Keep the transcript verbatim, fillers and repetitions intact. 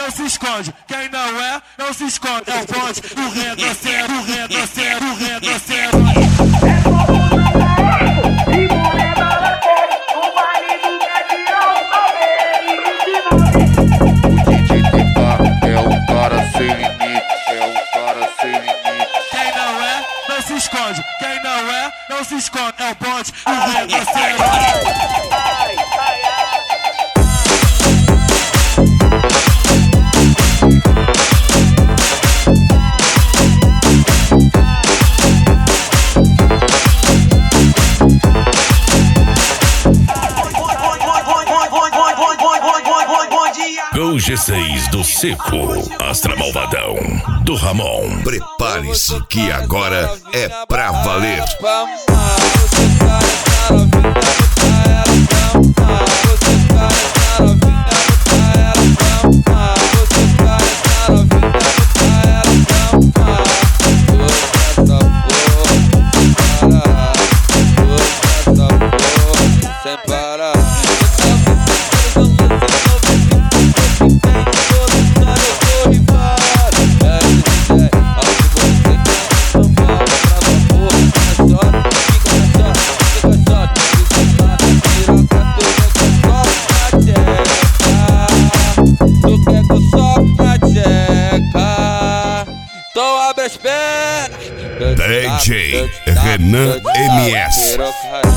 não se esconde. Quem não é, não se esconde. É o bonde do Renocero, do Renocero, do Renocero. Esconde. Quem não é, não se esconde. É o bonde do Renocero. Gol G seis do Seco, Astra Malvadão, do Ramon. Prepare-se que agora é pra valer. D J Renan M S.